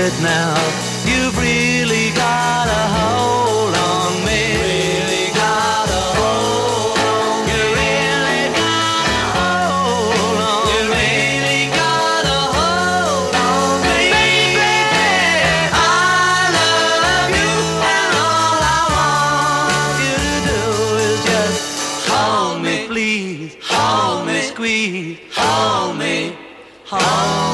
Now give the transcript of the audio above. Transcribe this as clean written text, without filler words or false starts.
it now. You've really got a hold on me. Really got a hold on me. You really got a hold on me. You really got a hold on me. Baby, I love you, and all I want you to do is just hold me, please. Hold me, squeeze. Hold me, hold me.